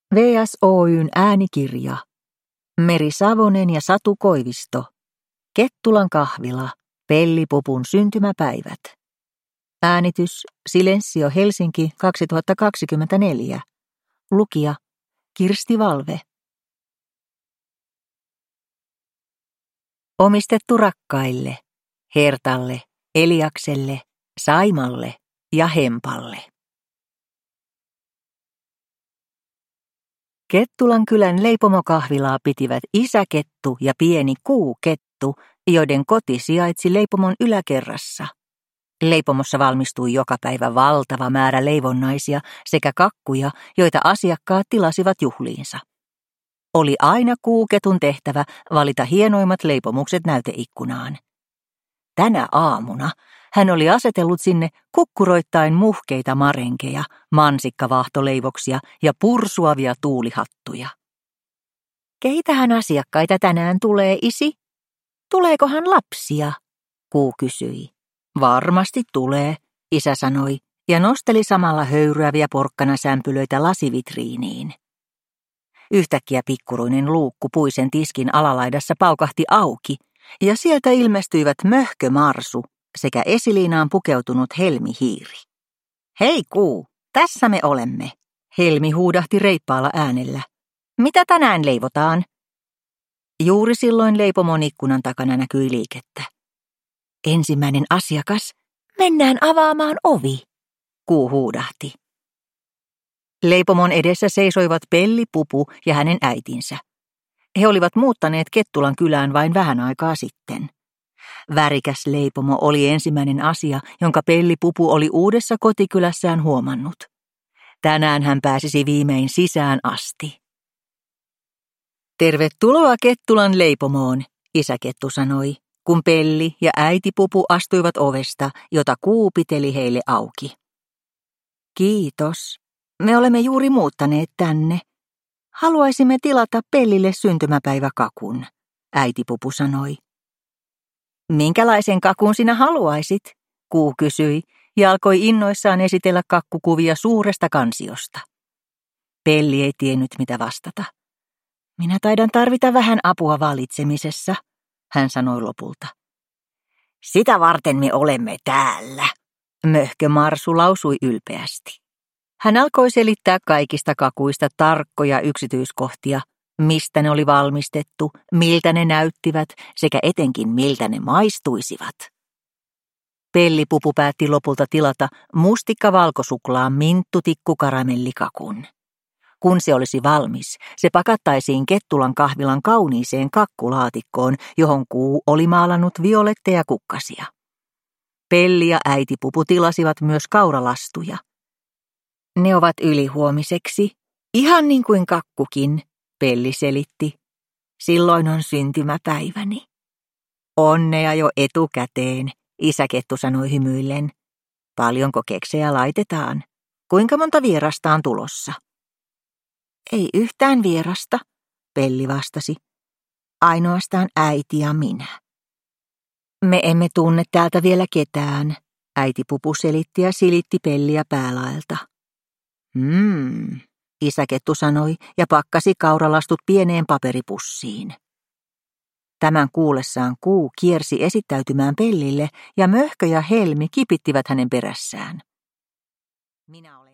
VS Oyn äänikirja. Meri Savonen ja Satu Koivisto. Kettulan kahvila. Pellipupun syntymäpäivät. Äänitys Silensio Helsinki 2024. Lukija Kirsti Valve. Omistettu rakkaille, Hertalle, Eliakselle, Saimalle ja Hempalle. Kettulan kylän leipomokahvilaa pitivät isä Kettu ja pieni Kuu Kettu, joiden koti sijaitsi leipomon yläkerrassa. Leipomossa valmistui joka päivä valtava määrä leivonnaisia sekä kakkuja, joita asiakkaat tilasivat juhliinsa. Oli aina Kuuketun tehtävä valita hienoimmat leipomukset näyteikkunaan. Tänä aamuna hän oli asetellut sinne kukkuroittain muhkeita marenkeja, mansikkavaahtoleivoksia ja pursuavia tuulihattuja. Keitähän asiakkaita tänään tulee, isi? Tuleekohan lapsia? Kuu kysyi. Varmasti tulee, isä sanoi ja nosteli samalla höyryäviä porkkanasämpylöitä lasivitriiniin. Yhtäkkiä pikkuruinen luukku puisen tiskin alalaidassa paukahti auki ja sieltä ilmestyivät Möhkö Marsu sekä esiliinaan pukeutunut Helmi Hiiri. Hei Kuu, tässä me olemme, Helmi huudahti reippaalla äänellä. Mitä tänään leivotaan? Juuri silloin leipomon ikkunan takana näkyi liikettä. Ensimmäinen asiakas, mennään avaamaan ovi, Kuu huudahti. Leipomon edessä seisoivat Pellipupu ja hänen äitinsä. He olivat muuttaneet Kettulan kylään vain vähän aikaa sitten. Värikäs leipomo oli ensimmäinen asia, jonka Pellipupu oli uudessa kotikylässään huomannut. Tänään hän pääsisi viimein sisään asti. Tervetuloa Kettulan leipomoon, isä Kettu sanoi, kun Pelli ja äiti Pupu astuivat ovesta, jota Kuu piteli heille auki. Kiitos. Me olemme juuri muuttaneet tänne. Haluaisimme tilata Pellille syntymäpäiväkakun, äiti Pupu sanoi. Minkälaisen kakun sinä haluaisit? Kuu kysyi ja alkoi innoissaan esitellä kakkukuvia suuresta kansiosta. Pelli ei tiennyt mitä vastata. Minä taidan tarvita vähän apua valitsemisessa, hän sanoi lopulta. Sitä varten me olemme täällä, Möhkö Marsu lausui ylpeästi. Hän alkoi selittää kaikista kakuista tarkkoja yksityiskohtia, mistä ne oli valmistettu, miltä ne näyttivät sekä etenkin miltä ne maistuisivat. Pellipupu päätti lopulta tilata mustikka-valkosuklaan minttutikku-karamellikakun. Kun se olisi valmis, se pakattaisiin Kettulan kahvilan kauniiseen kakkulaatikkoon, johon Kuu oli maalannut violetteja kukkasia. Pelli ja äiti Pupu tilasivat myös kauralastuja. Ne ovat ylihuomiseksi, ihan niin kuin kakkukin, Pelli selitti. Silloin on syntymäpäiväni. Onnea jo etukäteen, isä Kettu sanoi hymyillen. Paljonko keksejä laitetaan? Kuinka monta vierasta on tulossa? Ei yhtään vierasta, Pelli vastasi. Ainoastaan äiti ja minä. Me emme tunne täältä vielä ketään, äiti Pupu selitti ja silitti Pelliä päälaelta. Isä Kettu sanoi ja pakkasi kauralastut pieneen paperipussiin. Tämän kuullessaan Kuu kiersi esittäytymään Pellille ja Möhkö ja Helmi kipittivät hänen perässään. Minä olen